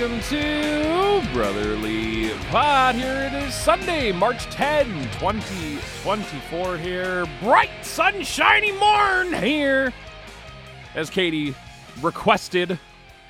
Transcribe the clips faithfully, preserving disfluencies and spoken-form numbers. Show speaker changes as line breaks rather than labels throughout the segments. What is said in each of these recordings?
welcome to Brotherly Pod. Here it is Sunday, March tenth, twenty twenty-four here. Bright, sunshiny morn here, as Katie requested.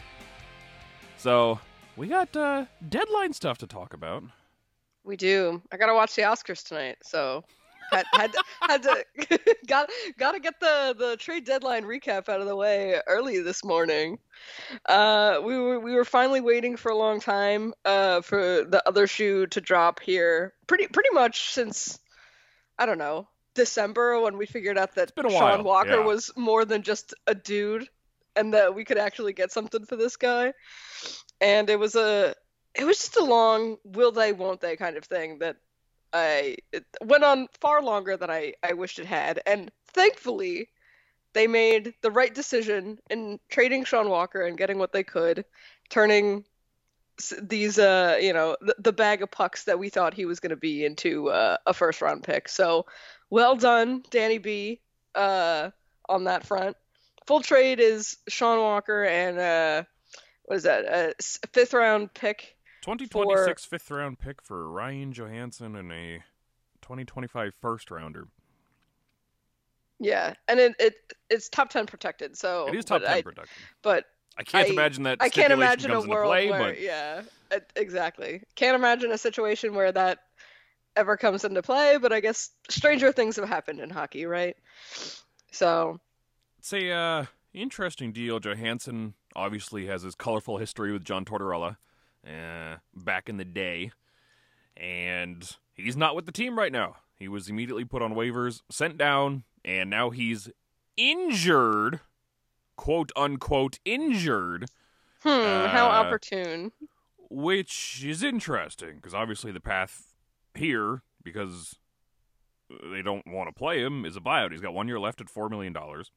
So, we got uh, deadline stuff to talk about.
We do. I gotta watch the Oscars tonight, so had had to, had to got gotta get the the trade deadline recap out of the way early this morning. Uh, we were we were finally waiting for a long time uh for the other shoe to drop here. Pretty pretty much since I don't know December, when we figured out that
been a
Sean
while,
Walker
yeah.
was more than just a dude, and that we could actually get something for this guy. And it was a it was just a long will they won't they kind of thing that I it went on far longer than I, I wished it had. And thankfully, they made the right decision in trading Sean Walker and getting what they could, turning s- these, uh, you know, the, the bag of pucks that we thought he was going to be into uh, a first round pick. So well done, Danny B, uh, on that front. Full trade is Sean Walker and, uh, what is that, a s- fifth round pick.
twenty twenty-six for... fifth round pick for Ryan Johansson and a twenty twenty-five first rounder.
Yeah, and it, it it's top ten protected, so
It is top ten
I,
protected.
But
I can't
I,
imagine that
I can't
stipulation
imagine a
comes into
world
play,
where
but
yeah, it- exactly. Can't imagine a situation where that ever comes into play, but I guess stranger things have happened in hockey, right? So
it's a uh, interesting deal. Johansson obviously has his colorful history with John Tortorella uh, back in the day, and he's not with the team right now. He was immediately put on waivers, sent down, and now he's injured, quote unquote injured.
hmm,
Uh,
how opportune.
Which is interesting, because obviously the path here, because they don't want to play him, is a buyout. He's got one year left at four million dollars.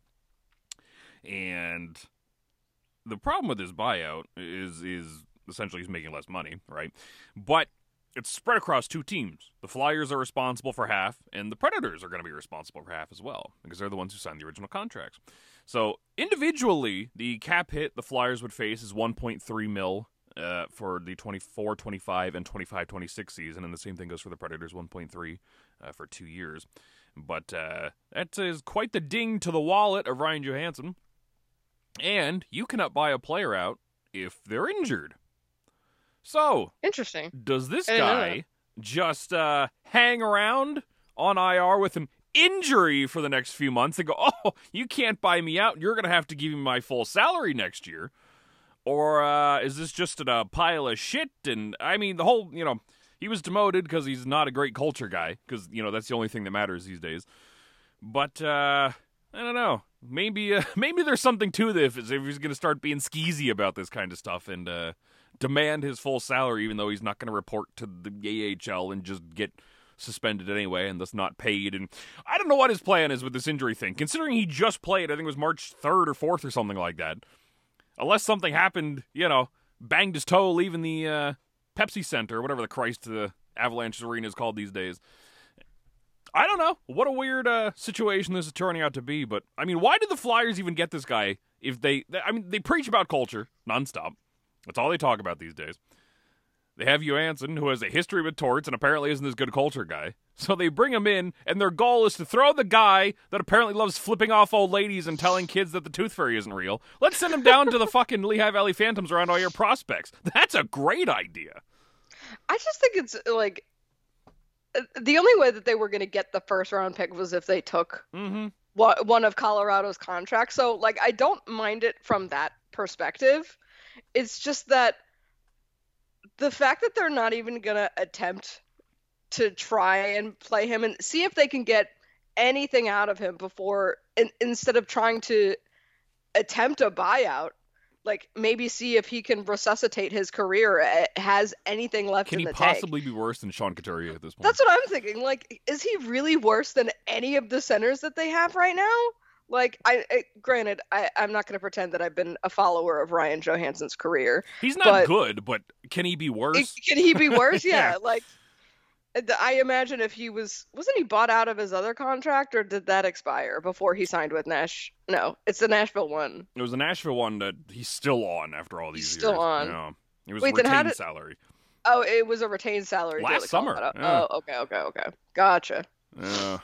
And the problem with his buyout is is essentially he's making less money, right? But it's spread across two teams. The Flyers are responsible for half, and the Predators are going to be responsible for half as well, because they're the ones who signed the original contracts. So individually, the cap hit the Flyers would face is one point three mil uh, for the twenty-four twenty-five and twenty-five twenty-six season, and the same thing goes for the Predators, one point three uh, for two years. But uh, that is quite the ding to the wallet of Ryan Johansson. And you cannot buy a player out if they're injured. So,
Interesting.
does this
I didn't know
guy just uh, hang around on I R with an injury for the next few months and go, oh, you can't buy me out, you're going to have to give me my full salary next year? Or uh, is this just a pile of shit? And, I mean, the whole, you know, he was demoted because he's not a great culture guy, because, you know, that's the only thing that matters these days. But, uh, I don't know. Maybe uh, maybe there's something to this if he's going to start being skeezy about this kind of stuff and uh, demand his full salary, even though he's not going to report to the A H L and just get suspended anyway and thus not paid. And I don't know what his plan is with this injury thing, considering he just played, I think it was March third or fourth or something like that. Unless something happened, you know, banged his toe leaving the uh, Pepsi Center, or whatever the Christ the Avalanche Arena is called these days. I don't know. What a weird uh, situation this is turning out to be. But, I mean, why did the Flyers even get this guy if they... they I mean, they preach about culture nonstop. That's all they talk about these days. They have Johansson, who has a history with torts and apparently isn't this good culture guy. So they bring him in, and their goal is to throw the guy that apparently loves flipping off old ladies and telling kids that the Tooth Fairy isn't real. Let's send him down to the fucking Lehigh Valley Phantoms around all your prospects. That's a great idea.
I just think it's like the only way that they were going to get the first round pick was if they took
Mm-hmm.
wa- one of Colorado's contracts. So, like, I don't mind it from that perspective. It's just that the fact that they're not even going to attempt to try and play him and see if they can get anything out of him before, in, instead of trying to attempt a buyout, like maybe see if he can resuscitate his career, uh, has anything left
Can
in
he
the tank.
possibly be worse than Sean Couturier at this point?
That's what I'm thinking. Like, is he really worse than any of the centers that they have right now? Like, I, I granted, I, I'm not going to pretend that I've been a follower of Ryan Johansson's career.
He's not
but
good, but can he be worse?
it- can he be worse? Yeah,
Yeah.
like, I imagine if he was, wasn't he bought out of his other contract, or did that expire before he signed with Nash? No, it's the Nashville one.
It was the Nashville one that he's still on after all these
He's
years.
still on.
Yeah. It was
Wait, then how
retained
did-
salary.
Oh, it was a retained salary deal
Last
to
summer,
Colorado.
yeah.
Oh, okay, okay, okay. Gotcha.
Yeah.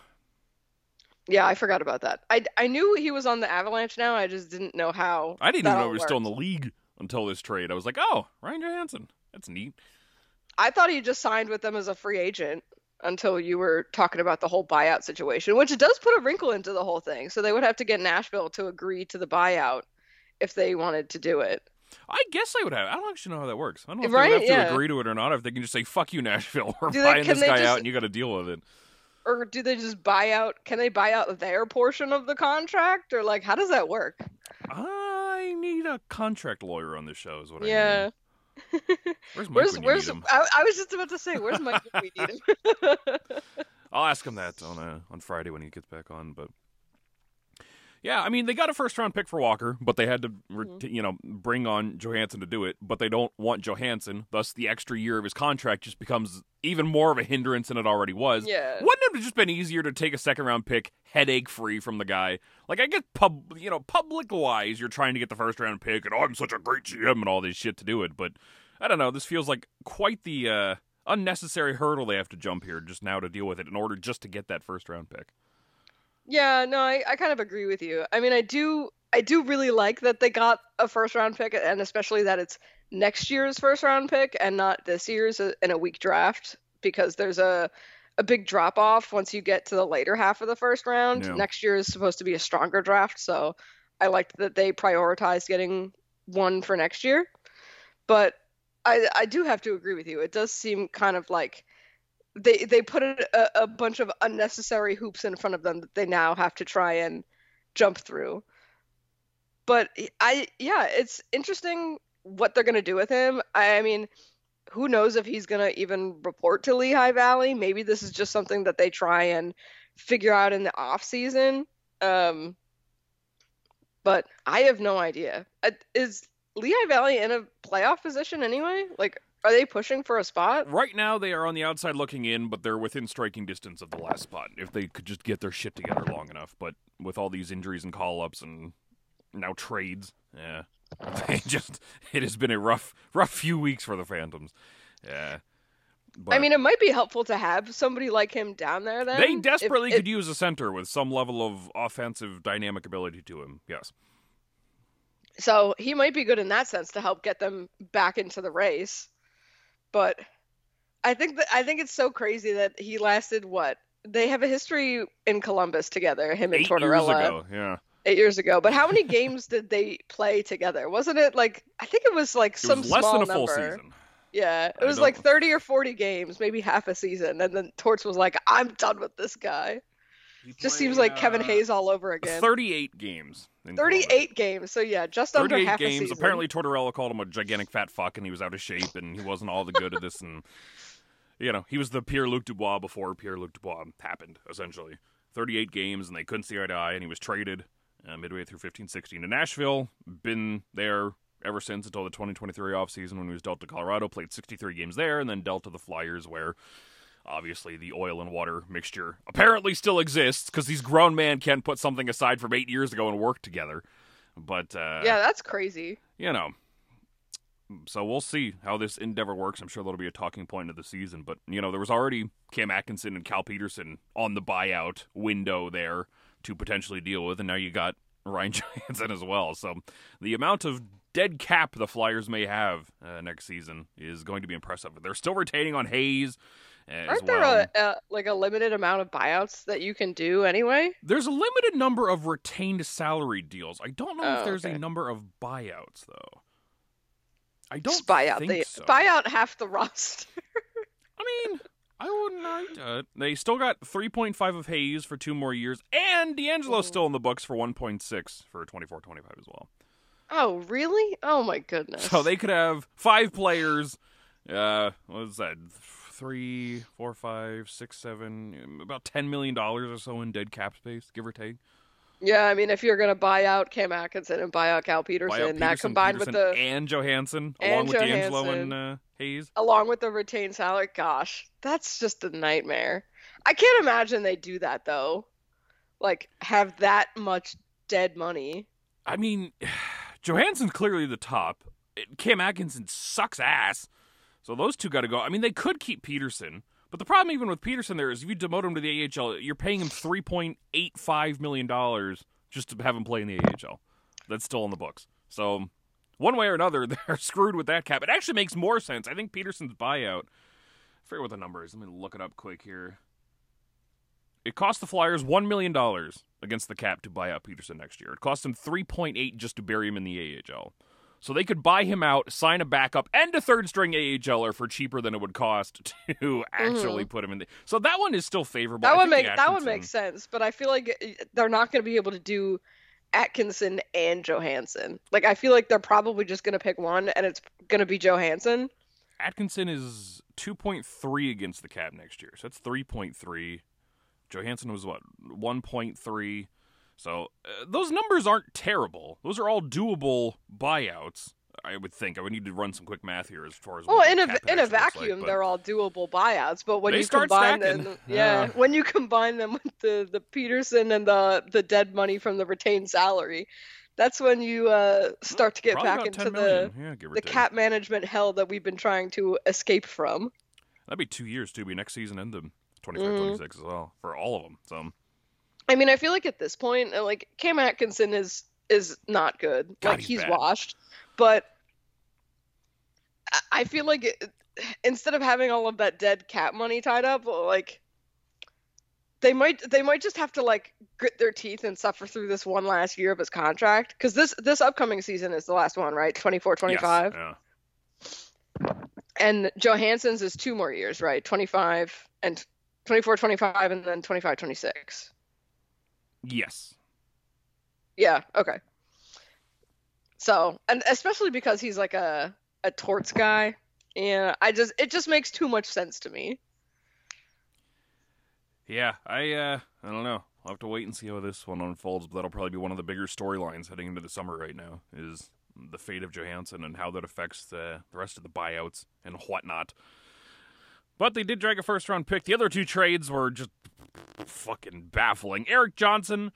Yeah, I forgot about that. I, I knew he was on the Avalanche now. I just didn't know how.
I didn't
that
even know
all
he was still in
worked.
the league until this trade. I was like, oh, Ryan Johansson. That's neat.
I thought he just signed with them as a free agent until you were talking about the whole buyout situation, which does put a wrinkle into the whole thing. So they would have to get Nashville to agree to the buyout if they wanted to do it.
I guess they would have. I don't actually know how that works. I don't know if
Right,
they would have to
yeah.
agree to it or not, or if they can just say, fuck you, Nashville. We're
Do they-
buying
can
this
they
guy
just-
out and you got to deal with it.
Or do they just buy out? Can they buy out their portion of the contract? Or, like, how does that work?
I need a contract lawyer on this show is what I
Yeah.
need. Where's Mike
Where's,
when you
where's,
need him?
I, I was just about to say, where's Mike if we need him?
I'll ask him that on uh, on Friday when he gets back on. But yeah, I mean, they got a first round pick for Walker, but they had to, re-
Mhm.
you know, bring on Johansson to do it. But they don't want Johansson, thus the extra year of his contract just becomes even more of a hindrance than it already was.
Yeah.
Wouldn't it have just been easier to take a second round pick, headache free from the guy? Like I get pub, you know, public wise, you're trying to get the first round pick, and oh, I'm such a great G M and all this shit to do it. But I don't know. This feels like quite the uh, unnecessary hurdle they have to jump here just now to deal with it in order just to get that first round pick.
Yeah, no, I, I kind of agree with you. I mean, I do I do really like that they got a first round pick, and especially that it's next year's first round pick and not this year's uh, in a weak draft, because there's a a big drop off once you get to the later half of the first round.
Yeah.
Next year is supposed to be a stronger draft, so I liked that they prioritized getting one for next year. But I I do have to agree with you. It does seem kind of like they they put a, a bunch of unnecessary hoops in front of them that they now have to try and jump through. But I yeah, it's interesting what they're gonna do with him. I, I mean, who knows if he's gonna even report to Lehigh Valley? Maybe this is just something that they try and figure out in the off season. Um, but I have no idea. Uh, Is Lehigh Valley in a playoff position anyway? Like, are they pushing for a spot?
Right now, they are on the outside looking in, but they're within striking distance of the last spot if they could just get their shit together long enough. But with all these injuries and call-ups and now trades, yeah, they just it has been a rough, rough few weeks for the Phantoms. Yeah, but
I mean, it might be helpful to have somebody like him down there then.
they
if-
desperately
if-
could use a center with some level of offensive dynamic ability to him. Yes,
So he might be good in that sense to help get them back into the race. But I think that I think it's so crazy that he lasted what? They have a history in Columbus together, him and
eight years
Tortorella.
ago. Yeah,
Eight years ago. But how many games did they play together? Wasn't it like I think it was like
it
some
was less
small
than a full
number.
season.
Yeah, it
I
was
don't-
like thirty or forty games, maybe half a season, and then Torts was like, "I'm done with this guy." Just seems like Kevin Hayes all over again.
Thirty-eight games. in Columbus.
thirty-eight games, so yeah, just under
thirty-eight
half a
games.
season.
Apparently, Tortorella called him a gigantic fat fuck, and he was out of shape, and he wasn't all the good at this. And you know, he was the Pierre-Luc Dubois before Pierre-Luc Dubois happened. Essentially, thirty-eight games, and they couldn't see eye to eye, and he was traded uh, midway through fifteen sixteen to Nashville. Been there ever since until the twenty twenty-three offseason when he was dealt to Colorado. Played sixty-three games there, and then dealt to the Flyers, where obviously the oil and water mixture apparently still exists because these grown men can't put something aside from eight years ago and work together. But uh,
Yeah, that's crazy.
you know, so we'll see how this endeavor works. I'm sure that'll be a talking point of the season. But, you know, there was already Cam Atkinson and Cal Peterson on the buyout window there to potentially deal with, and now you got Ryan Johansson as well. So the amount of dead cap the Flyers may have uh, next season is going to be impressive. They're still retaining on Hayes as
Aren't
well.
there a, a like a limited amount of buyouts that you can do anyway?
There's a limited number of retained salary deals. I don't know
Oh,
if there's
okay.
a number of buyouts, though. I don't
Just buy out
think
the
so.
buy out half the roster.
I mean, I wouldn't mind it. They still got three point five of Hayes for two more years, and D'Angelo's
Ooh.
still in the books for one point six for twenty-four twenty-five as well.
Oh, really? Oh my goodness.
So they could have five players. Uh, what is that? Three, four, five, six, seven, about ten million dollars or so in dead cap space, give or take.
Yeah, I mean, if you're gonna buy out Cam Atkinson and buy out Cal Peterson,
Buy out
that
Peterson,
combined
Peterson,
with the
and Johansson,
and
along with D'Angelo
Johansson.
and uh, Hayes.
along with the retained salary, gosh, that's just a nightmare. I can't imagine they do that though. Like have that much dead money.
I mean, Johansson's clearly the top. Cam Atkinson sucks ass. So those two got to go. I mean, they could keep Peterson. But the problem even with Peterson there is if you demote him to the A H L, you're paying him three point eight five million dollars just to have him play in the A H L. That's still in the books. So one way or another, they're screwed with that cap. It actually makes more sense. I think Peterson's buyout, I forget what the number is. Let me look it up quick here. It cost the Flyers one million dollars against the cap to buy out Peterson next year. It cost them three point eight just to bury him in the A H L. So they could buy him out, sign a backup, and a third-string AHLer for cheaper than it would cost to actually mm-hmm. put him in the... So that one is still favorable.
That would make Atkinson... that would make sense, but I feel like they're not going to be able to do Atkinson and Johansson. Like, I feel like they're probably just going to pick one, and it's going to be Johansson.
Atkinson is two point three against the cap next year, so that's three point three. Johansson was, what, one point three? So uh, those numbers aren't terrible. Those are all doable buyouts, I would think. I would need to run some quick math here as far as
well, in a in a vacuum, like, they're all doable buyouts. But when you combine stacking. them, yeah, uh, when you combine them with the, the Peterson and the the dead money from the retained salary, that's when you uh, start to get back into the yeah, the cap management hell that we've been trying to escape from.
That'd be two years too. Be next season and the twenty-five twenty-six mm. as well for all of them. So.
I mean, I feel like at this point, like Cam Atkinson is is not good.
God,
like
he's,
he's washed, but I feel like it, instead of having all of that dead cap money tied up, like they might they might just have to like grit their teeth and suffer through this one last year of his contract, because this this upcoming season is the last one, right? twenty-four twenty-five.
Yes, yeah.
And Johansson's is two more years, right? twenty-five and twenty-four twenty-five, and then twenty-five twenty-six.
Yes.
Yeah, okay. So, and especially because he's like a, a torts guy, and I just, it just makes too much sense to me.
Yeah, I, uh, I don't know. I'll have to wait and see how this one unfolds, but that'll probably be one of the bigger storylines heading into the summer right now, is the fate of Johansson and how that affects the, the rest of the buyouts and whatnot. But they did drag a first-round pick. The other two trades were just fucking baffling. Erik Johnson,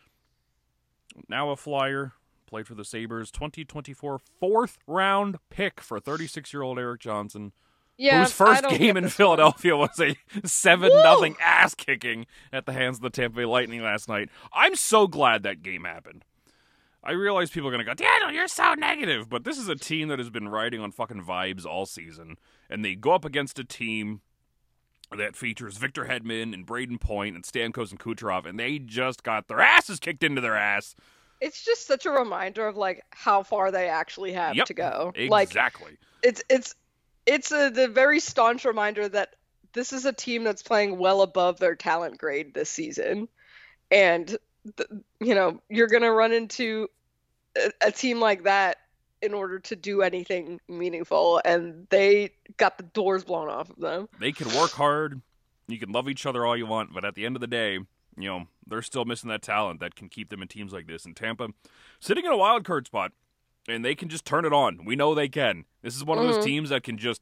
now a Flyer, played for the Sabres. twenty twenty-four fourth-round pick for thirty-six-year-old Erik Johnson,
yeah,
whose first game in Philadelphia one. was a seven nothing ass-kicking at the hands of the Tampa Bay Lightning last night. I'm so glad that game happened. I realize people are going to go, Daniel, you're so negative. But this is a team that has been riding on fucking vibes all season, and they go up against a team that features Victor Hedman and Braden Point and Stamkos and Kucherov, and they just got their asses kicked into their ass.
It's just such a reminder of like how far they actually have
yep,
to go.
Exactly.
Like, it's it's it's a the very staunch reminder that this is a team that's playing well above their talent grade this season, and th- you know you're gonna run into a, a team like that in order to do anything meaningful, and they got the doors blown off of them.
They can work hard, you can love each other all you want, but at the end of the day, you know, they're still missing that talent that can keep them in teams like this. And Tampa, sitting in a wild card spot, and they can just turn it on. We know they can. This is one of mm-hmm. those teams that can just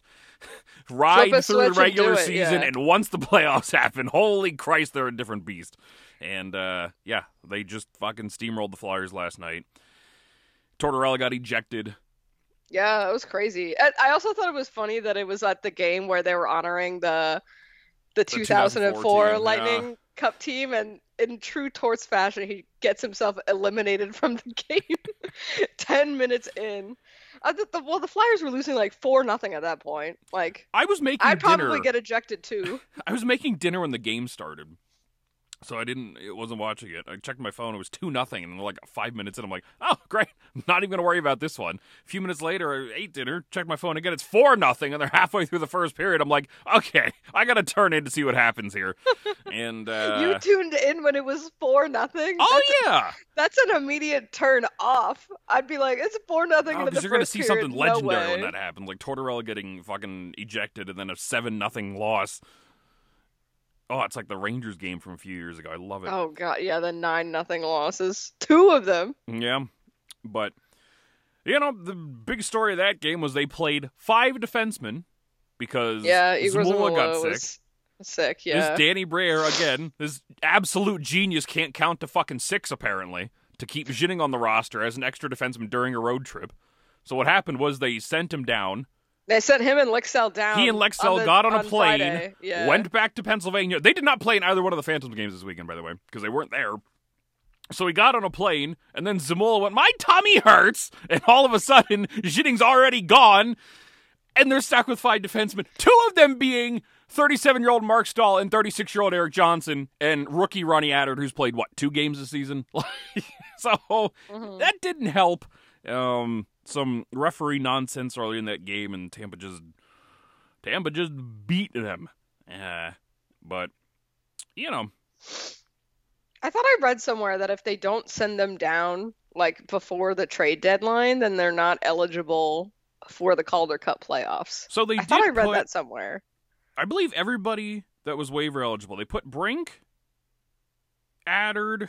ride through the regular it, season, yeah. and once the playoffs happen, holy Christ, they're a different beast. And, uh, yeah, they just fucking steamrolled the Flyers last night. Tortorella got ejected.
Yeah, that was crazy. I also thought it was funny that it was at the game where they were honoring the the, the two thousand four team, Lightning yeah. Cup team, and in true Torts fashion, he gets himself eliminated from the game ten minutes in. I thought the, well, the Flyers were losing like four nothing at that point. Like
I was making
I'd
dinner.
probably get ejected too.
I was making dinner when the game started. So I didn't, it wasn't watching it. I checked my phone, it was two nothing, and like five minutes in, I'm like, oh, great, I'm not even going to worry about this one. A few minutes later, I ate dinner, checked my phone again, it's four nothing, and they're halfway through the first period. I'm like, okay, I got to turn in to see what happens here. And uh,
you tuned in when it was four nothing?
Oh, that's yeah.
A, that's an immediate turn off. I'd be like, it's four nothing
oh,
into the
you're going to
first
see
period.
something legendary
No
when that happens, like Tortorella getting fucking ejected and then a seven nothing loss. Oh, it's like the Rangers game from a few years ago. I love it.
Oh, God. Yeah, the nine nothing losses. Two of them.
Yeah. But, you know, the big story of that game was they played five defensemen because
yeah,
Zamula got sick.
Sick, yeah.
This Danny Briere, again, this absolute genius can't count to fucking six, apparently, to keep Ginning on the roster as an extra defenseman during a road trip. So what happened was they sent him down.
They sent him and Lexell down.
He and Lexell
on the,
got on a
on
plane,
Friday. Yeah.
went back to Pennsylvania. They did not play in either one of the Phantoms games this weekend, by the way, because they weren't there. So he got on a plane, and then Zamula went, my tummy hurts! And all of a sudden, Jinning's already gone, and they're stuck with five defensemen. Two of them being thirty-seven-year-old Mark Stahl and thirty-six-year-old Erik Johnson, and rookie Ronnie Attard, who's played, what, two games this season? So mm-hmm. that didn't help. Um, some referee nonsense early in that game, and Tampa just Tampa just beat them. Uh, but, you know...
I thought I read somewhere that if they don't send them down, like, before the trade deadline, then they're not eligible for the Calder Cup playoffs.
So they
I
did
thought I read
put,
that somewhere.
I believe everybody that was waiver eligible. They put Brink, Attard,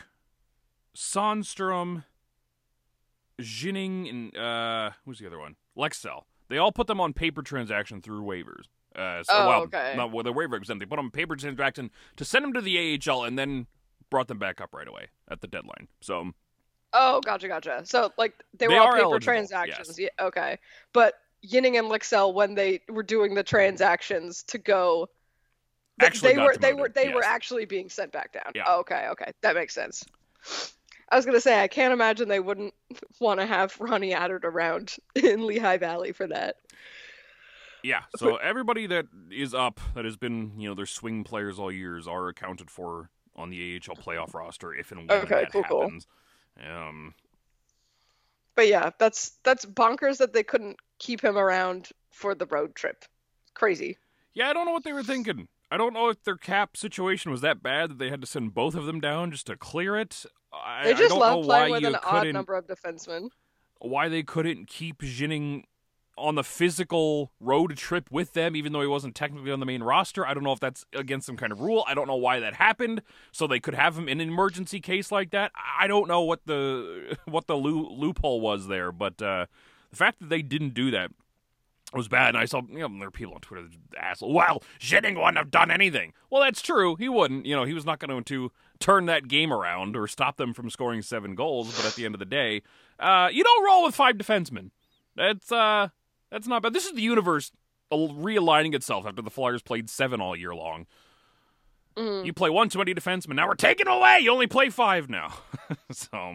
Sandstrom, Jinning, and, uh, who's the other one? Lexell. They all put them on paper transaction through waivers. Uh, so,
oh,
well,
okay.
not with a waiver exempt. They put them on paper transaction to send them to the A H L and then brought them back up right away at the deadline. So,
oh, gotcha, gotcha. So, like, they were
they
all
are
paper
eligible,
transactions.
yes.
Yeah, okay. But Jinning and Lexell, when they were doing the transactions to go, th-
actually
they
got
were they
demoted,
were they
yes.
were actually being sent back down.
Yeah.
Oh, okay, okay, that makes sense. I was gonna say I can't imagine they wouldn't want to have Ronnie Attard around in Lehigh Valley for that.
Yeah, so everybody that is up, that has been, you know, their swing players all years, are accounted for on the A H L playoff roster if and when
okay,
that
cool,
happens. Cool. Um,
but yeah, that's that's bonkers that they couldn't keep him around for the road trip. Crazy.
Yeah, I don't know what they were thinking. I don't know if their cap situation was that bad that they had to send both of them down just to clear it. I,
they just
I don't
love
know
playing
why
with
you
an odd
couldn't,
number of defensemen.
Why they couldn't keep Jinning on the physical road trip with them, even though he wasn't technically on the main roster. I don't know if that's against some kind of rule. I don't know why that happened, so they could have him in an emergency case like that. I don't know what the what the loo- loophole was there, but uh, the fact that they didn't do that was bad. And I saw, you know, there are people on Twitter that asshole. Well, Jinning wouldn't have done anything. Well, that's true. He wouldn't. You know, he was not going to turn that game around or stop them from scoring seven goals. But at the end of the day, uh, you don't roll with five defensemen. That's uh. That's not bad. This is the universe realigning itself after the Flyers played seven all year long. Mm. You play one too many defensemen. Now we're taking away. You only play five now. So,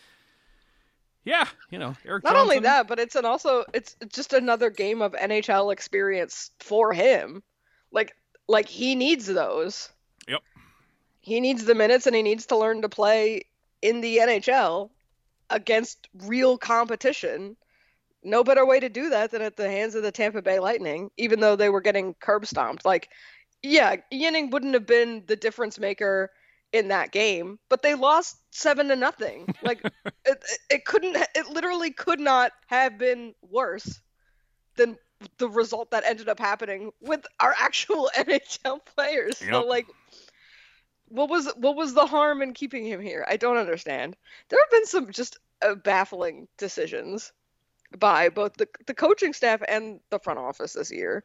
yeah, you know, Erik
Not
Johnson.
only that, but it's an also it's just another game of N H L experience for him. Like, like he needs those.
Yep.
He needs the minutes, and he needs to learn to play in the N H L against real competition. No better way to do that than at the hands of the Tampa Bay Lightning, even though they were getting curb stomped. Like, yeah, Jinning wouldn't have been the difference maker in that game, but they lost seven to nothing. Like, it, it couldn't, it literally could not have been worse than the result that ended up happening with our actual N H L players.
Yep.
So, like, what was what was the harm in keeping him here? I don't understand. There have been some just uh, baffling decisions by both the the coaching staff and the front office this year.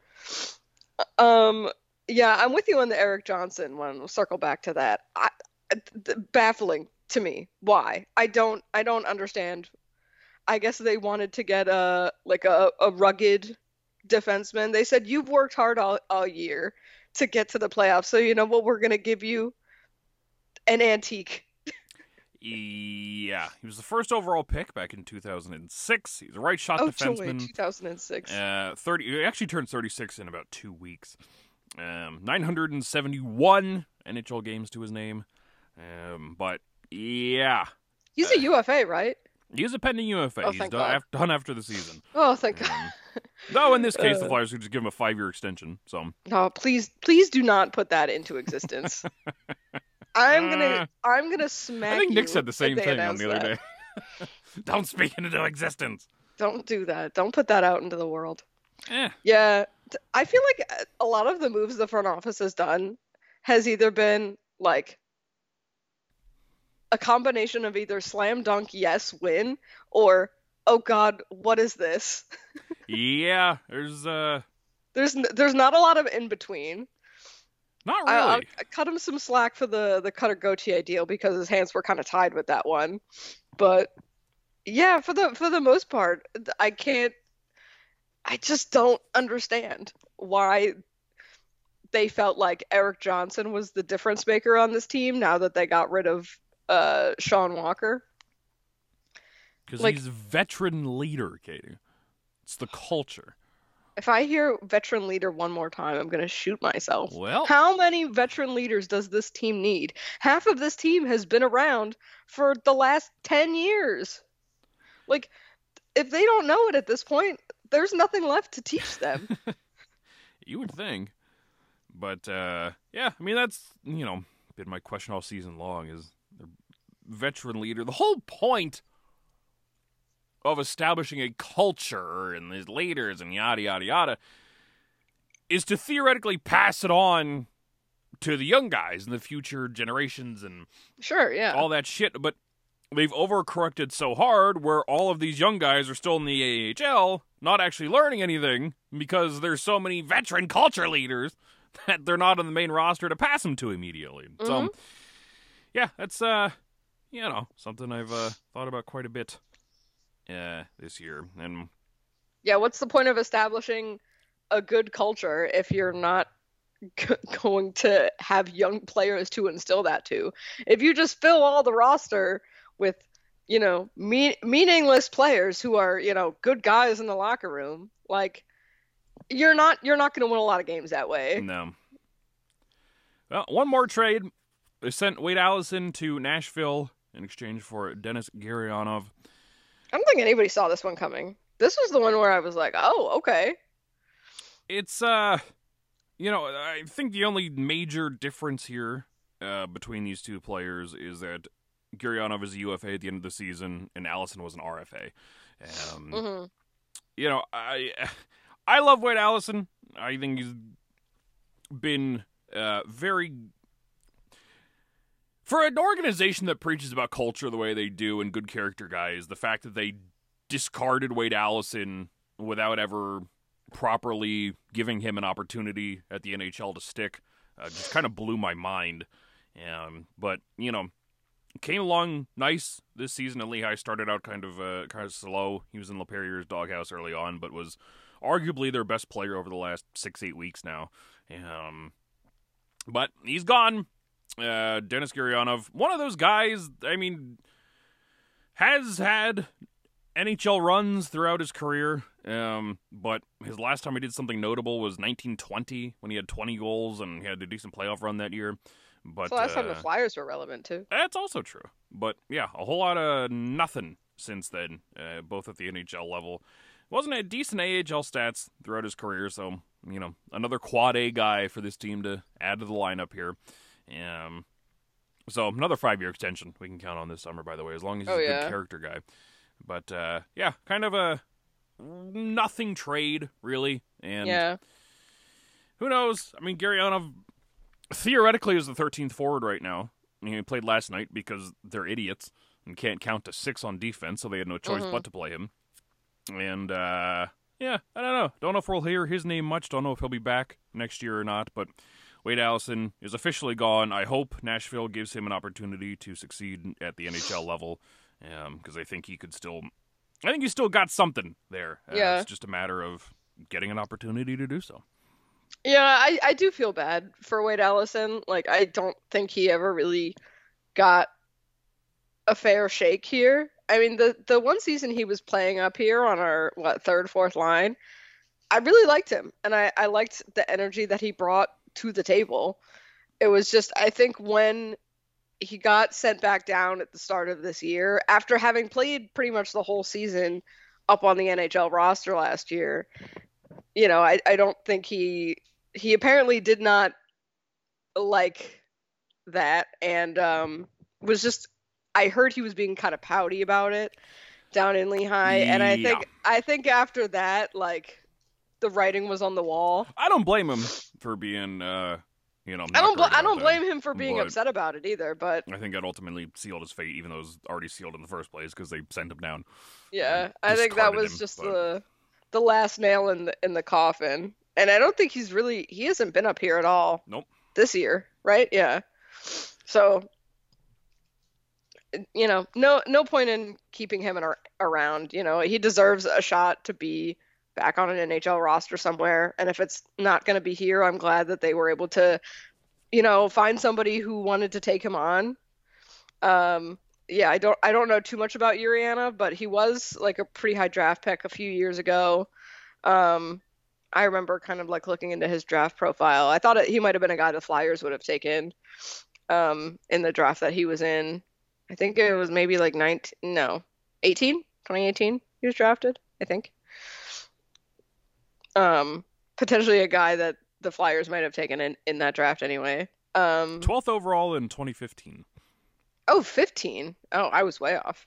Um, yeah, I'm with you on the Erik Johnson one. We'll circle back to that. I, th- baffling to me. Why? I don't. I don't understand. I guess they wanted to get a like a, a rugged defenseman. They said you've worked hard all, all year to get to the playoffs, so you know what, we're gonna give you an antique.
Yeah, he was the first overall pick back in two thousand six. He's a right shot
oh,
defenseman.
two thousand six.
Uh, thirty. He actually turned thirty-six in about two weeks. Um, nine hundred seventy-one N H L games to his name. Um, but yeah,
he's
uh,
a U F A, right?
He is a pending U F A.
Oh,
He's
thank
done,
God.
af- done after the season.
Oh, thank
Um,
God.
Though in this case, the
Uh.
Flyers could just give him a five-year extension. So
Oh, please, please do not put that into existence. I'm gonna,
Uh,
I'm gonna smack.
I think Nick
you
said the
if
same
they
thing on
announce
the other
that.
day. Don't speak it into existence.
Don't do that. Don't put that out into the world.
Eh.
Yeah, t- I feel like a lot of the moves the front office has done has either been like a combination of either slam dunk, yes, win, or oh God, what is this?
Yeah, there's uh,
There's n- there's not a lot of in between.
not
I, I'll,
really.
I cut him some slack for the the Cutter Gauthier deal because his hands were kind of tied with that one, but Yeah, for the for the most part, I can't. I just don't understand why they felt like Eric Johnson was the difference maker on this team now that they got rid of uh, Sean Walker.
Because
Like,
he's veteran leader, Katie. It's the culture.
if I hear veteran leader one more time, I'm gonna shoot myself.
Well,
How many veteran leaders does this team need? Half of this team has been around for the last ten years. Like, if they don't know it at this point, there's nothing left to teach them.
you would think. But, uh, yeah, I mean, that's, you know, been my question all season long is the veteran leader. The whole point of establishing a culture and these leaders and yada, yada, yada is to theoretically pass it on to the young guys and the future generations and
Sure, yeah.
all that shit. But they've overcorrected so hard where all of these young guys are still in the A H L, not actually learning anything because there's so many veteran culture leaders that they're not on the main roster to pass them to immediately.
Mm-hmm.
So, yeah, that's, uh, you know, something I've uh, thought about quite a bit uh, this year. And
Yeah, what's the point of establishing a good culture if you're not g- going to have young players to instill that to? If you just fill all the roster with, you know, me- meaningless players who are, you know, good guys in the locker room, like you're not you're not going to win a lot of games that way.
no. Well, one more trade. They sent Wade Allison to Nashville in exchange for Denis Gurianov.
I don't think anybody saw this one coming. This was the one where I was like, "Oh, okay."
It's, uh, you know, I think the only major difference here uh, between these two players is that Gurianov is a U F A at the end of the season, and Allison was an R F A. Um,
Mm-hmm.
You know, I I love Wade Allison. I think he's been uh, very... For an organization that preaches about culture the way they do and good character guys, the fact that they discarded Wade Allison without ever properly giving him an opportunity at the N H L to stick uh, just kind of blew my mind. Um, but, you know, came along nice this season at Lehigh. Started out kind of uh, kind of slow. He was in LaPerriere's doghouse early on, but was arguably their best player over the last six, eight weeks now. Um, but he's gone. Uh, Denis Gurianov, one of those guys, I mean, has had N H L runs throughout his career, um, but his last time he did something notable was nineteen twenty when he had twenty goals and he had a decent playoff run that year. But
It's the last
uh,
time the Flyers were relevant too.
that's also true. But yeah, a whole lot of nothing since then, uh, both at the N H L level. Wasn't a decent A H L stats throughout his career, so, you know, another quad A guy for this team to add to the lineup here. Um, so another five-year extension we can count on this summer, by the way, as long as he's
Oh,
a
yeah.
good character guy. But, uh, yeah, kind of a nothing trade, really. And
Yeah.
who knows? I mean, Gurianov theoretically is the thirteenth forward right now. I mean, he played last night because they're idiots and can't count to six on defense, so they had no choice
Mhm.
but to play him. And, uh, yeah, I don't know. Don't know if we'll hear his name much. Don't know if he'll be back next year or not, but Wade Allison is officially gone. I hope Nashville gives him an opportunity to succeed at the N H L level, because um, I think he could still... I think he's still got something there. Uh,
Yeah.
It's just a matter of getting an opportunity to do so.
Yeah, I, I do feel bad for Wade Allison. Like, I don't think he ever really got a fair shake here. I mean, the, the one season he was playing up here on our, what, third, fourth line, I really liked him. And I, I liked the energy that he brought to the table. It was just, I think when he got sent back down at the start of this year, after having played pretty much the whole season up on the N H L roster last year, you know, I, I don't think he he apparently did not like that, and um, was just, I heard he was being kind of pouty about it down in Lehigh, and I think
Yeah.
I think after that, like, the writing was on the wall.
I don't blame him for being, uh, you know,
I don't bl-
not great
I don't
about
blame
that.
him for being
but
upset about it either, but
I think that ultimately sealed his fate, even though it was already sealed in the first place because they sent him down.
yeah, I think that
discarded
was
him,
just
but-
the the last nail in the in the coffin. And I don't think he's really he hasn't been up here at all
Nope.
this year, right? Yeah. So you know, no no point in keeping him in, around. You know, he deserves a shot to be back on an N H L roster somewhere. And if it's not going to be here, I'm glad that they were able to, you know, find somebody who wanted to take him on. Um, yeah, I don't I don't know too much about Uriana, but he was like a pretty high draft pick a few years ago. Um, I remember kind of like looking into his draft profile. I thought it, he might have been a guy the Flyers would have taken um, in the draft that he was in. I think it was maybe like nineteen, no, eighteen, twenty eighteen he was drafted, I think. Um, potentially a guy that the Flyers might have taken in, in that draft anyway. Um,
twelfth overall in twenty fifteen.
Oh, fifteen. Oh, I was way off.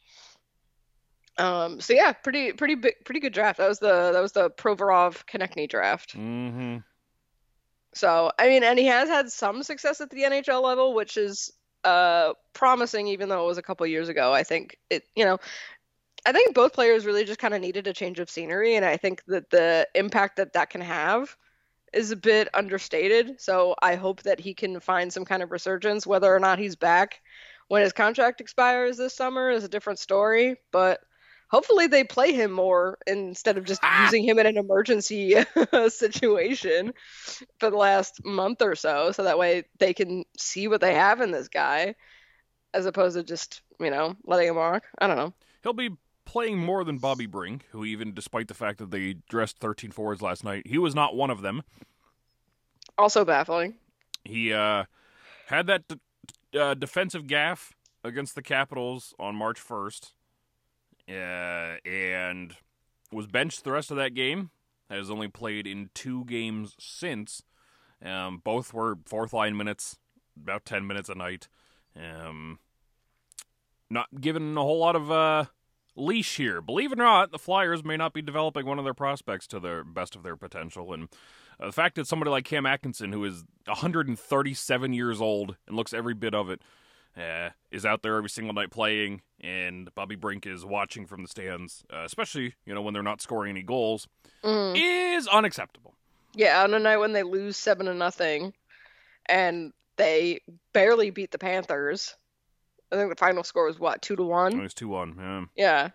Um, so yeah, pretty pretty big, pretty good draft. That was the that was the Provorov Konechny draft.
Mm-hmm.
So I mean, and he has had some success at the N H L level, which is uh promising, even though it was a couple years ago. I think it, you know, I think both players really just kind of needed a change of scenery, and I think that the impact that that can have is a bit understated. So I hope that he can find some kind of resurgence. Whether or not he's back when his contract expires this summer is a different story, but hopefully they play him more instead of just ah! using him in an emergency situation for the last month or so, so that way they can see what they have in this guy as opposed to just, you know, letting him walk. I don't know.
He'll be playing more than Bobby Brink, who even despite the fact that they dressed thirteen forwards last night, he was not one of them.
Also baffling.
He uh, had that de- uh, defensive gaffe against the Capitals on March first. Uh, and was benched the rest of that game. Has only played in two games since. Um, both were fourth line minutes, about ten minutes a night. Um, not given a whole lot of uh, leash here. Believe it or not, the Flyers may not be developing one of their prospects to the best of their potential. And uh, the fact that somebody like Cam Atkinson, who is one hundred thirty-seven years old and looks every bit of it, Uh, is out there every single night playing, and Bobby Brink is watching from the stands, uh, especially, you know, when they're not scoring any goals, mm. is unacceptable.
Yeah, on a night when they lose seven to nothing, and they barely beat the Panthers. I think the final score was what, two to one?
It was two one. Yeah.
Yeah.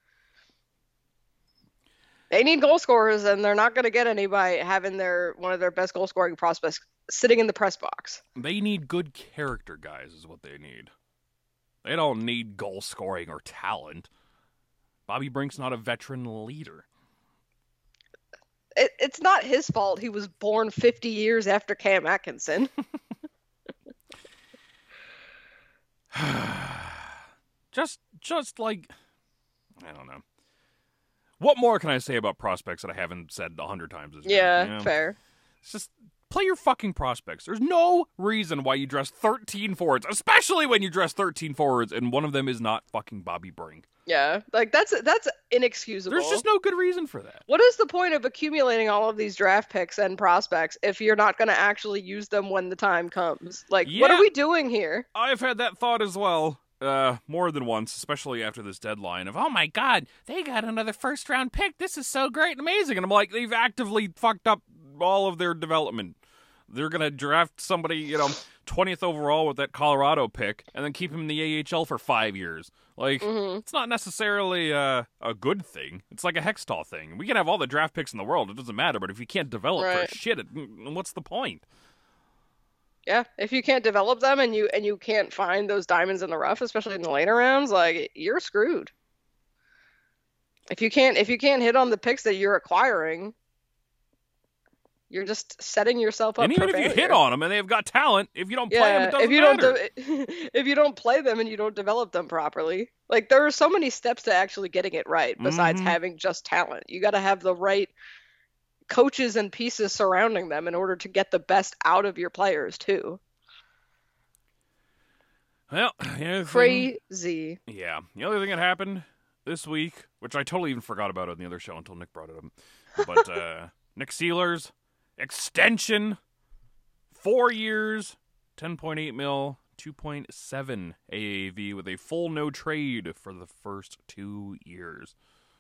They need goal scorers, and they're not going to get any by having their one of their best goal scoring prospects sitting in the press box.
They need good character guys is what they need. They don't need goal scoring or talent. Bobby Brink's not a veteran leader.
It, it's not his fault he was born fifty years after Cam Atkinson.
just, just like, I don't know. What more can I say about prospects that I haven't said a hundred times this
yeah,
year? You know?
Fair.
It's just play your fucking prospects. There's no reason why you dress thirteen forwards, especially when you dress thirteen forwards and one of them is not fucking Bobby Brink.
Yeah, like that's that's inexcusable.
There's just no good reason for that.
What is the point of accumulating all of these draft picks and prospects if you're not going to actually use them when the time comes? Like, yeah, what are we doing here?
I've had that thought as well. Uh, more than once, especially after this deadline of, oh my god, they got another first round pick. This is so great and amazing. And I'm like, they've actively fucked up all of their development. They're going to draft somebody, you know, twentieth overall with that Colorado pick and then keep him in the A H L for five years. Like, mm-hmm. It's not necessarily uh, a good thing. It's like a Hextall thing. We can have all the draft picks in the world. It doesn't matter. But if you can't develop
right.
for shit, it, what's the point?
Yeah, if you can't develop them and you and you can't find those diamonds in the rough, especially in the later rounds, like, you're screwed. If you can't if you can't hit on the picks that you're acquiring, you're just setting yourself up.
And even
for
if
failure.
you hit on them and they've got talent, if you don't play
yeah,
them, it doesn't
if you
matter.
Don't de- if you don't play them and you don't develop them properly, like, there are so many steps to actually getting it right besides mm-hmm. having just talent. You got to have the right coaches and pieces surrounding them in order to get the best out of your players too.
Well, the
crazy.
Thing, yeah. The other thing that happened this week, which I totally even forgot about on the other show until Nick brought it up, but uh, Nick Sealers extension, four years, ten point eight mil, two point seven A A V with a full no trade for the first two years.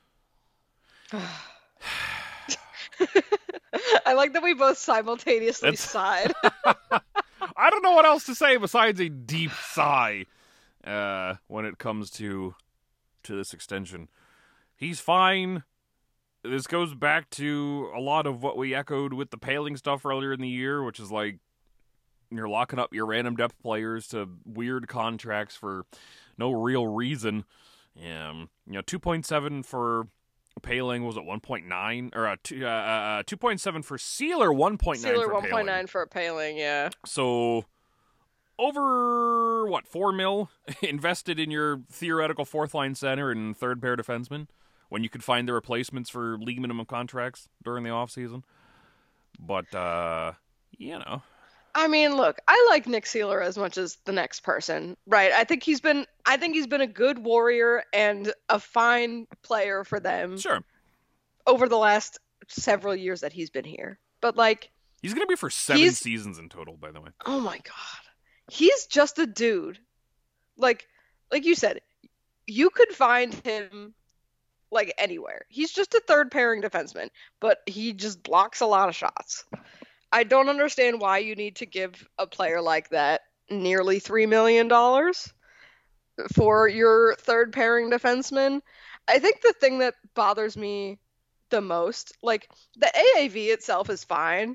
I like that we both simultaneously That's... sighed.
I don't know what else to say besides a deep sigh. uh, when it comes to to this extension. He's fine. This goes back to a lot of what we echoed with the Paling stuff earlier in the year, which is like you're locking up your random depth players to weird contracts for no real reason. Um, you know, two point seven for Paling was at one point nine, or uh, two, uh, uh, two point seven for Sealer, one point nine
Sealer
for
one point
Paling.
nine for Paling, yeah.
So over what four mil invested in your theoretical fourth line center and third pair defenseman when you could find the replacements for league minimum contracts during the offseason. But uh, you know,
I mean, look, I like Nick Sealer as much as the next person, right? I think he's been, I think he's been a good Warrior and a fine player for them.
Sure.
Over the last several years that he's been here, but like,
he's gonna be for seven seasons in total, by the way.
Oh my god, he's just a dude. Like, like you said, you could find him like anywhere. He's just a third pairing defenseman, but he just blocks a lot of shots. I don't understand why you need to give a player like that nearly three million dollars for your third pairing defenseman. I think the thing that bothers me the most, like the A A V itself is fine,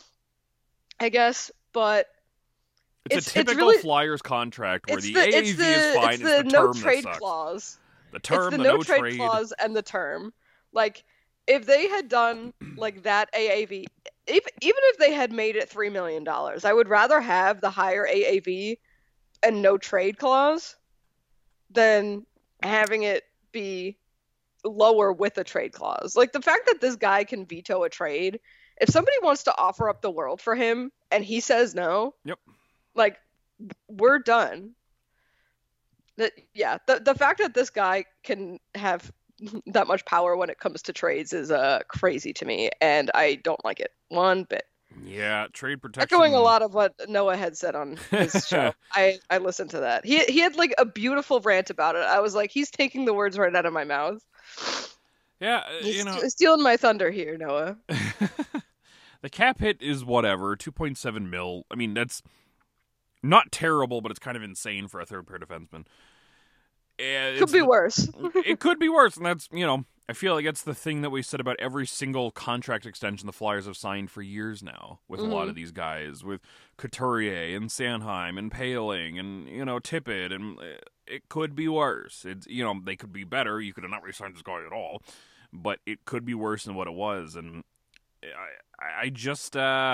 I guess, but
it's,
it's
a typical
it's really,
Flyers contract where the,
the
A A V
it's the,
is fine.
It's the,
it's the
no
term
trade
that sucks.
clause.
The term,
it's the,
the
no,
no
trade,
trade
clause and the term. Like, if they had done like that A A V, if, even if they had made it three million dollars, I would rather have the higher A A V and no trade clause than having it be lower with a trade clause. Like, the fact that this guy can veto a trade, if somebody wants to offer up the world for him and he says no,
yep,
like, we're done. That yeah, the the fact that this guy can have that much power when it comes to trades is uh crazy to me, and I don't like it one bit.
Yeah, trade protection.
Echoing a lot of what Noah had said on his show. I I listened to that. He he had like a beautiful rant about it. I was like, he's taking the words right out of my mouth.
Yeah, uh,
he's
you know,
stealing my thunder here, Noah.
The cap hit is whatever, two point seven mil. I mean, that's not terrible, but it's kind of insane for a third pair defenseman. Uh,
could be worse.
It could be worse, and that's, you know, I feel like that's the thing that we said about every single contract extension the Flyers have signed for years now with mm-hmm. a lot of these guys, with Couturier and Sanheim and Paling and, you know, Tippett, and it could be worse. It's, you know, they could be better. You could have not re-signed this guy at all, but it could be worse than what it was, and I, I just, uh,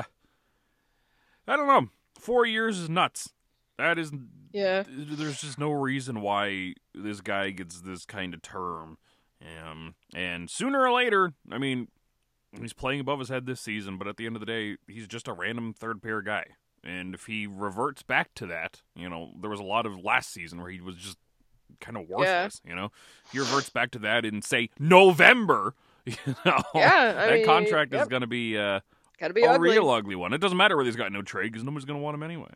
I don't know. Four years is nuts. That is,
yeah.
There's just no reason why this guy gets this kind of term. Um, and sooner or later, I mean, he's playing above his head this season, but at the end of the day, he's just a random third pair guy. And if he reverts back to that, you know, there was a lot of last season where he was just kind of worthless, yeah. you know? If he reverts back to that in, say, November, you know,
yeah, I
that
mean,
contract
yep.
is going to be, uh,
Gotta be
a
ugly.
real ugly one. It doesn't matter whether he's got no trade because nobody's going to want him anyway.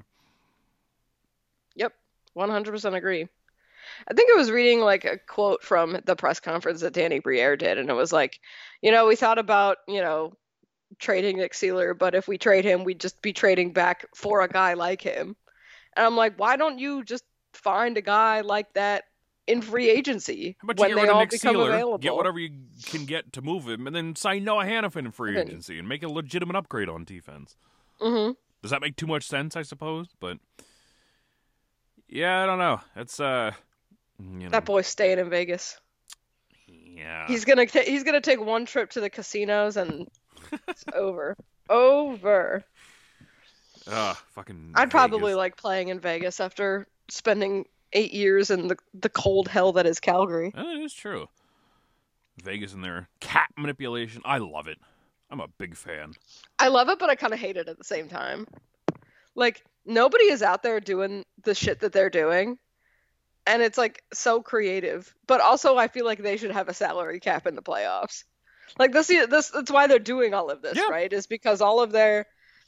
Yep, one hundred percent agree. I think I was reading like a quote from the press conference that Danny Briere did, and it was like, you know, we thought about, you know, trading Nick Sealer, but if we trade him, we'd just be trading back for a guy like him. And I'm like, why don't you just find a guy like that in free agency when they all
Nick
become
Sealer,
available?
Get whatever you can get to move him, and then sign Noah Hannafin in free agency and make a legitimate upgrade on defense.
Mm-hmm.
Does that make too much sense, I suppose? But yeah, I don't know. It's uh, you know.
That boy's staying in Vegas.
Yeah,
he's gonna ta- he's gonna take one trip to the casinos and it's over, over.
Ugh, fucking.
I'd
Vegas.
probably like playing in Vegas after spending eight years in the the cold hell that is Calgary.
That is true. Vegas and their cap manipulation. I love it. I'm a big fan.
I love it, but I kind of hate it at the same time. Like, nobody is out there doing the shit that they're doing. And it's, like, so creative. But also, I feel like they should have a salary cap in the playoffs. Like, this, this that's why they're doing all of this,
yeah.
right? Is because all of their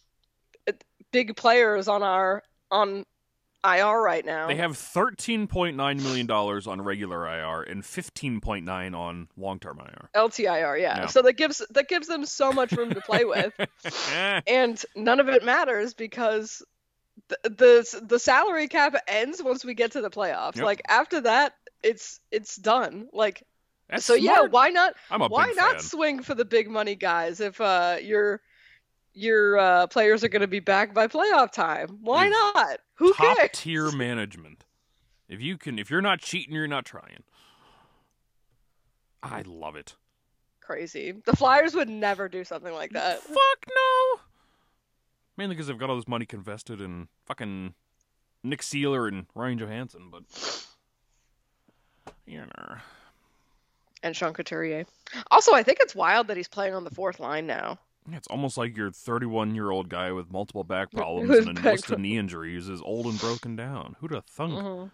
big players on our on I R right now.
They have thirteen point nine million dollars on regular I R and fifteen point nine on long-term I R.
L T I R, yeah.
yeah.
So that gives that gives them so much room to play with. And none of it matters because the, the the salary cap ends once we get to the playoffs.
Yep.
Like after that, it's it's done. Like
That's
so yeah,
smart.
why not?
I'm a
Why
big
not
fan.
swing for the big money guys if uh your your uh, players are going to be back by playoff time? Why
Is
not? Who
Top
cares?
tier management. If you can, if you're not cheating, you're not trying. I love it.
Crazy. The Flyers would never do something like that.
Fuck no. Mainly because they've got all this money invested in fucking Nick Seeler and Ryan Johansson, but you know.
And Sean Couturier. Also, I think it's wild that he's playing on the fourth line now.
Yeah, it's almost like your thirty-one-year-old guy with multiple back problems
With
and a
back
list of knee injuries is old and broken down. Who'd have thunk?
Mm-hmm.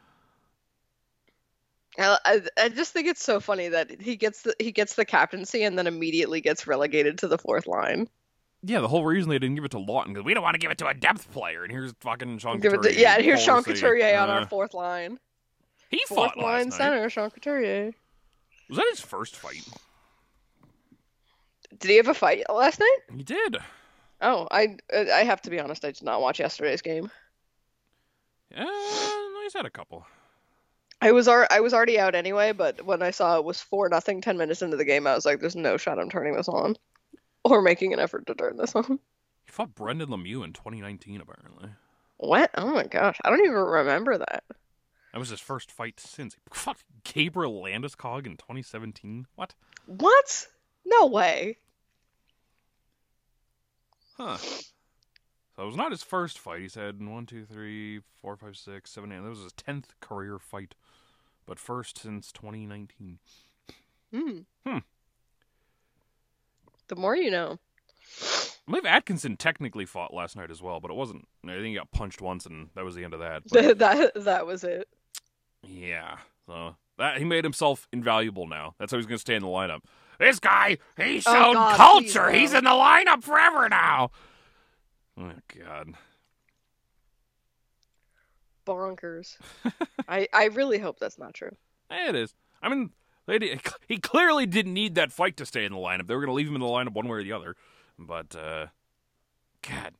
I, I, I just think it's so funny that he gets the he gets the captaincy and then immediately gets relegated to the fourth line.
Yeah, the whole reason they didn't give it to Lawton because we don't want to give it to a depth player, and here's fucking Sean
Give it
Couturier.
to, yeah, here's Sean
policy.
Couturier on
Uh,
our fourth line.
He
Fourth
fought
line
last night.
center, Sean Couturier.
Was that his first fight?
Did he have a fight last night?
He did.
Oh, I I have to be honest, I did not watch yesterday's game.
Uh, no, he's had a couple.
I was ar- I was already out anyway, but when I saw it was four nothing ten minutes into the game, I was like, "There's no shot I'm turning this on, or making an effort to turn this on."
He fought Brendan Lemieux in twenty nineteen, apparently.
What? Oh my gosh, I don't even remember that.
That was his first fight since. He fought Gabriel Landeskog in twenty seventeen. What?
What? No way.
Huh. So it was not his first fight. He said one, two, three, four, five, six, seven, eight. That was his tenth career fight, but first since twenty nineteen.
Hmm.
Hmm.
The more you know.
I believe Atkinson technically fought last night as well, but it wasn't. I think he got punched once, and that was the end of that. But,
that that was it.
yeah. So that he made himself invaluable now. That's how he's going to stay in the lineup. This guy, he
Oh,
showed
God,
culture.
please, no.
He's in the lineup forever now. Oh, God.
Bonkers. I I really hope that's not true.
It is. I mean, they did, he clearly didn't need that fight to stay in the lineup. They were going to leave him in the lineup one way or the other. But, uh, God.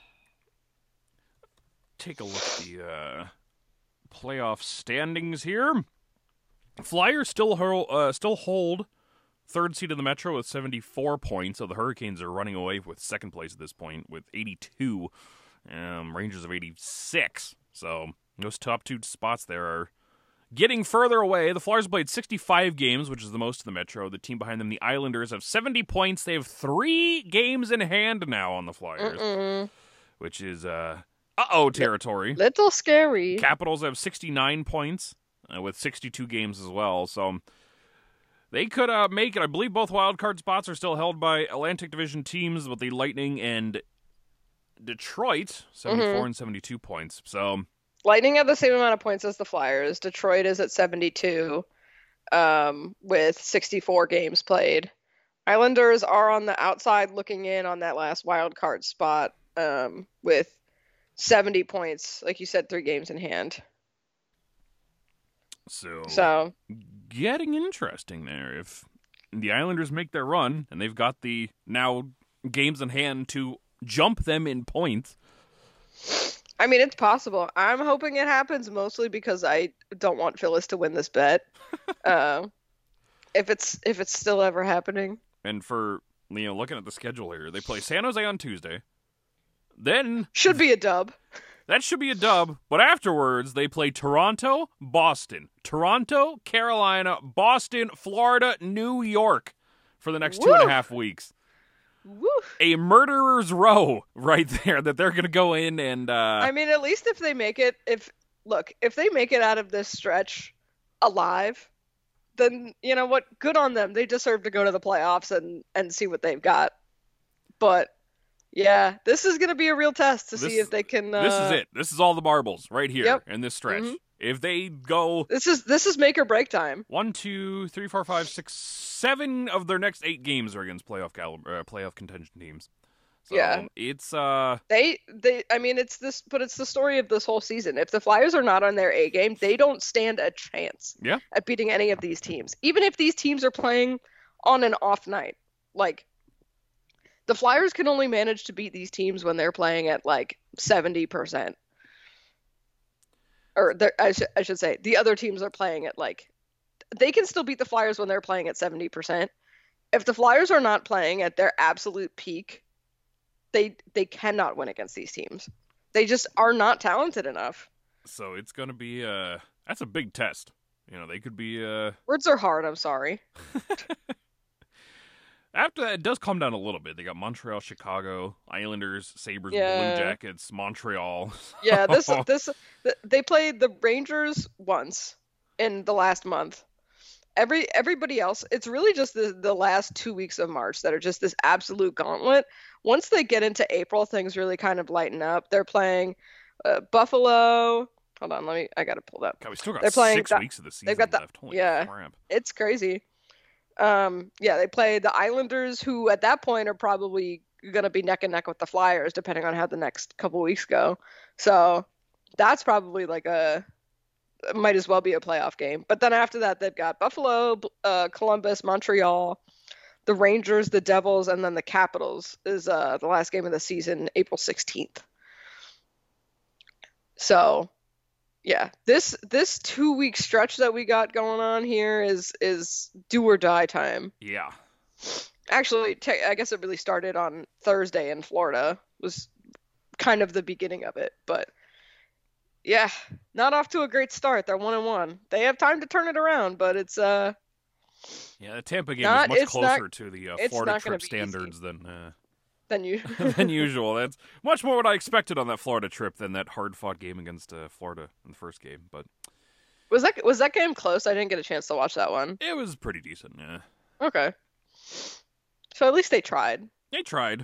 Take a look at the uh, playoff standings here. Flyers still, hurl, uh, still hold third seed in the Metro with seventy-four points, so the Hurricanes are running away with second place at this point with eighty-two. Um, Rangers of eighty-six. So those top two spots there are getting further away. The Flyers played sixty-five games, which is the most of the Metro. The team behind them, the Islanders, have seventy points. They have three games in hand now on the Flyers,
Mm-mm.
which is uh, uh-oh territory.
Little scary.
Capitals have sixty-nine points uh, with sixty-two games as well. So they could uh, make it. I believe both wild card spots are still held by Atlantic Division teams with the Lightning and Detroit, seventy-four
Mhm.
and seventy-two points. So
Lightning have the same amount of points as the Flyers. Detroit is at seventy-two, um, with sixty-four games played. Islanders are on the outside looking in on that last wild card spot, um, with seventy points. Like you said, three games in hand.
So,
So
getting interesting there. If the Islanders make their run, and they've got the now games in hand to jump them in points.
I mean, it's possible. I'm hoping it happens mostly because I don't want Phyllis to win this bet. uh, if it's if it's still ever happening.
And for, you know, looking at the schedule here, they play San Jose on Tuesday. Then
Should be a dub.
that should be a dub. But afterwards, they play Toronto, Boston, Toronto, Carolina, Boston, Florida, New York for the next two and
Woo!
a half weeks.
Woo.
A murderer's row right there that they're going to go in and... Uh,
I mean, at least if they make it, if look, if they make it out of this stretch alive, then you know what? Good on them. They deserve to go to the playoffs and and see what they've got. But yeah, this is going to be a real test to
This-
see if they can. Uh,
this is it. This is all the marbles right here
Yep.
in this stretch.
Mhm.
If they go
This is this is make or break time.
one, two, three, four, five, six, seven of their next eight games are against playoff cal- uh, playoff contention teams. So
Yeah.
it's uh
They they I mean it's this but it's the story of this whole season. If the Flyers are not on their A game, they don't stand a chance
Yeah.
at beating any of these teams. Even if these teams are playing on an off night. Like the Flyers can only manage to beat these teams when they're playing at like seventy percent. or they're- I should I should say the other teams are playing at like they can still beat the Flyers when they're playing at seventy percent. If the Flyers are not playing at their absolute peak, they they cannot win against these teams. They just are not talented enough.
So it's going to be uh that's a big test. You know, they could be uh
Words are hard, I'm sorry.
After that, it does calm down a little bit. They got Montreal, Chicago, Islanders, Sabres,
Yeah.
Blue Jackets, Montreal.
Yeah, this this th- they played the Rangers once in the last month. Every everybody else, it's really just the the last two weeks of March that are just this absolute gauntlet. Once they get into April, things really kind of lighten up. They're playing uh, Buffalo. Hold on, let me. I gotta pull that.
God, we still got
They're playing
six
the-
weeks of the season
they've got the-
left. Holy
yeah.
crap.
It's crazy. Um, yeah, they play the Islanders, who at that point are probably gonna be neck and neck with the Flyers, depending on how the next couple weeks go. So that's probably like a might as well be a playoff game. But then after that, they've got Buffalo, uh, Columbus, Montreal, the Rangers, the Devils, and then the Capitals is uh, the last game of the season, April sixteenth. So, yeah, this this two week stretch that we got going on here is is do or die time.
Yeah.
Actually, te- I guess it really started on Thursday in Florida. Was kind of the beginning of it, but yeah, not off to a great start. They're one and one. They have time to turn it around, but it's uh
Yeah, the Tampa game
Not-
is much
it's not-
closer to the uh,
it's
Florida
not gonna
trip
be easy.
standards than uh,
than you.
than usual. That's much more what I expected on that Florida trip than that hard-fought game against uh, Florida in the first game. But
Was that was that game close? I didn't get a chance to watch that one.
it was pretty decent, yeah.
Okay. So at least they tried.
They tried.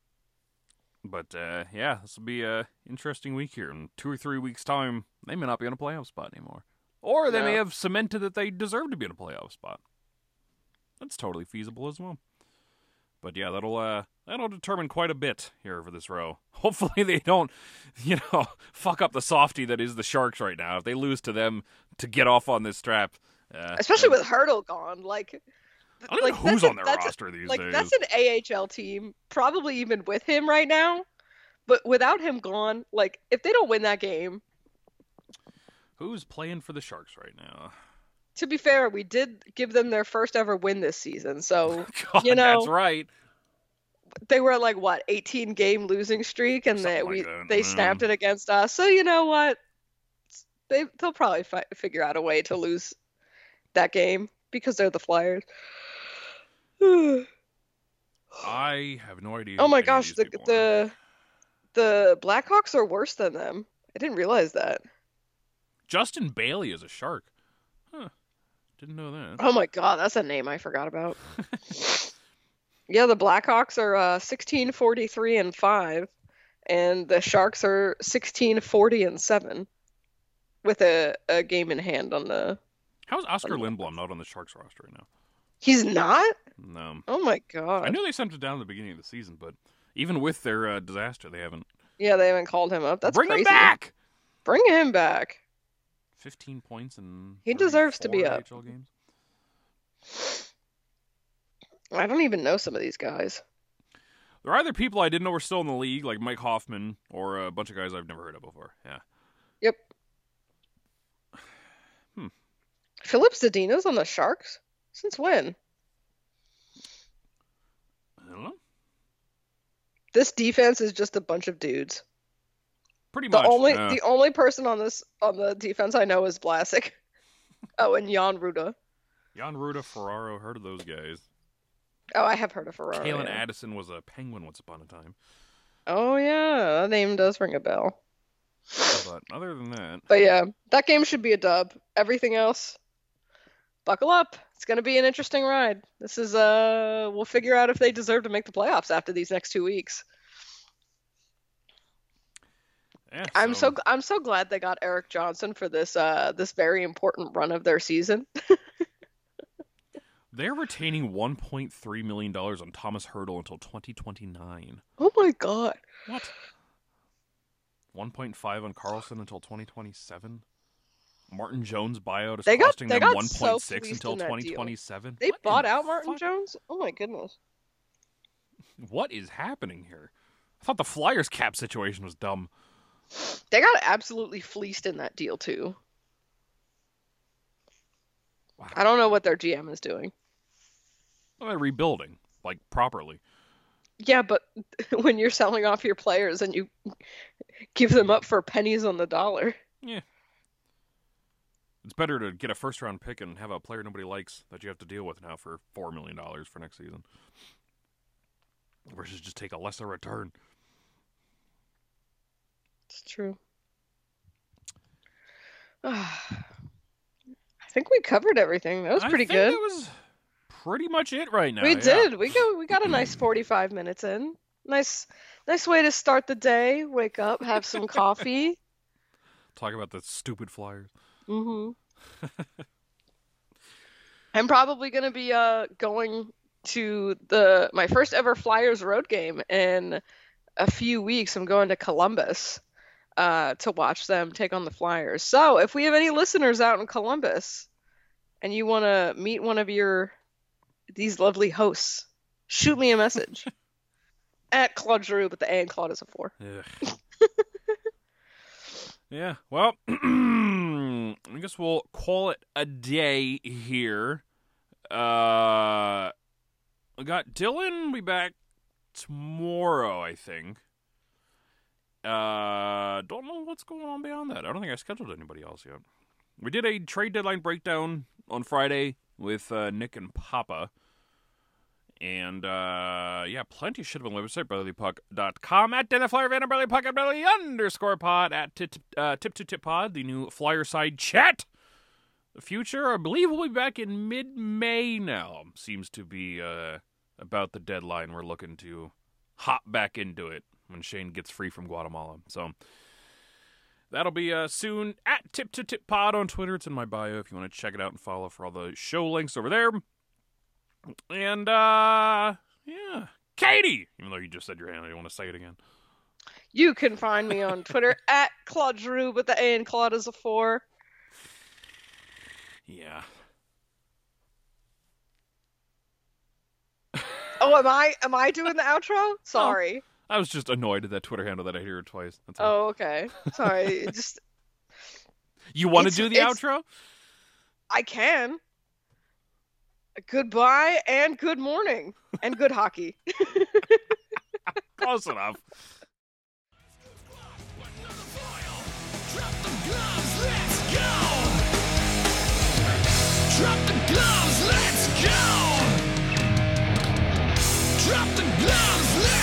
But, uh, yeah, this will be a interesting week here. In two or three weeks' time, they may not be on a playoff spot anymore. Or they may
No.
have cemented that they deserve to be in a playoff spot. That's totally feasible as well. But, yeah, that'll uh, that'll determine quite a bit here for this row. Hopefully they don't, you know, fuck up the softy that is the Sharks right now. If they lose to them to get off on this strap. Uh,
Especially with Hurdle gone. Like
I don't
like,
know who's
that's a-
on their
that's a-
roster these
like
days.
that's an A H L team, probably even with him right now. But without him gone, like if they don't win that game,
Who's playing for the Sharks right now?
to be fair, we did give them their first ever win this season. So
God,
You know-
that's right.
they were at like what, eighteen game losing streak, and they
Something like
we
that,
they
yeah.
snapped it against us. So you know what? They they'll probably fi- figure out a way to lose that game because they're the Flyers. Oh
I have no idea.
my
who any of
gosh,
these
the
people are.
the the Blackhawks are worse than them. I didn't realize that.
Justin Bailey is a Shark. Huh. Didn't know that.
Oh my god, that's a name I forgot about. Yeah, the Blackhawks are uh, sixteen forty-three and five, and the Sharks are sixteen forty and seven, with a, a game in hand on the.
How's Oscar
Unbelievable.
Lindblom not on the Sharks roster right now?
He's not.
No.
Oh my god.
I knew they sent it down at the beginning of the season, but even with their uh, disaster, they haven't.
Yeah, they haven't called him up. That's
Bring
crazy.
him back!
Bring him back.
fifteen points in.
He deserves to be
thirty-four
up.
A H L games.
I don't even know some of these guys.
There are either people I didn't know were still in the league, like Mike Hoffman, or a bunch of guys I've never heard of before. Yeah.
Yep.
Hmm.
Philip Zadina's on the Sharks? Since when?
I don't know.
This defense is just a bunch of dudes.
Pretty
The
much.
only
yeah.
the only person on this on the defense I know is Vlasic. Oh, and Jan Ruda.
Jan Ruda, Ferraro, heard of those guys.
Oh, I have heard of Ferraro.
Kalen
yeah.
Addison was a Penguin once upon a time.
Oh yeah, that name does ring a bell.
But other than that,
But yeah, that game should be a dub. Everything else, buckle up. It's gonna be an interesting ride. This is uh, we'll figure out if they deserve to make the playoffs after these next two weeks.
yeah,
I'm so I'm so glad they got Eric Johnson for this uh this very important run of their season.
They're retaining one point three million dollars on Thomas Hurdle until twenty twenty-nine.
Oh my god.
What? one point five on Carlson until twenty twenty-seven? Martin Jones buyout is
They got-
costing
they
them
got so
one point six
fleeced
until
in that deal.
twenty twenty-seven?
They
What in
bought
the
out Martin
fuck?
Jones? Oh my goodness.
What is happening here? I thought the Flyers cap situation was dumb.
They got absolutely fleeced in that deal too.
Wow.
I don't know what their G M is doing.
Well, they're rebuilding, like, properly.
Yeah, but when you're selling off your players and you give them up for pennies on the dollar.
Yeah. It's better to get a first-round pick and have a player nobody likes that you have to deal with now for four million dollars for next season. Versus just take a lesser return.
It's true. I think we covered everything. That was pretty
I think
good.
That was pretty much it right now.
We
yeah.
did. We go. We got a nice forty-five minutes in. Nice, nice way to start the day. Wake up, have some coffee.
Talk about the stupid Flyers.
Mm-hmm. I'm probably gonna be uh going to the my first ever Flyers road game in a few weeks. I'm going to Columbus uh, to watch them take on the Flyers. So if we have any listeners out in Columbus and you want to meet one of your these lovely hosts, shoot me a message at Claude Giroux, but the A and Claude is a four.
Yeah, well, I guess we'll call it a day here. Uh, we got Dylan will be back tomorrow, I think. Uh, don't know what's going on beyond that. I don't think I scheduled anybody else yet. We did a trade deadline breakdown on Friday with uh, Nick and Papa. And, uh, yeah, plenty of shit on the website, brotherly puck dot com, at Dennis Flyer, Van Brotherly Puck, at Brotherly underscore pod, at tip, uh, tip to tip pod, the new Flyer side chat. The future, I believe we'll be back in mid-May now. Seems to be, uh, about the deadline. We're looking to hop back into it when Shane gets free from Guatemala. So, that'll be, uh, soon at tip to tip pod on Twitter. It's in my bio if you want to check it out and follow for all the show links over there. And, uh, yeah. Katie! Even though you just said your hand, I don't want to say it again.
You can find me on Twitter at Claude Giroux, but the A and Claude is a four.
Yeah.
Oh, am I am I doing the outro? Sorry.
Oh, I was just annoyed at that Twitter handle that I hear it twice. That's all.
Oh, okay. Sorry. Just
You want to
It's-
do the
it's-
outro?
I can. Goodbye and good morning and good hockey.
Close enough.
Drop the gloves, let's go! Drop the gloves, let's go! Drop the gloves, let's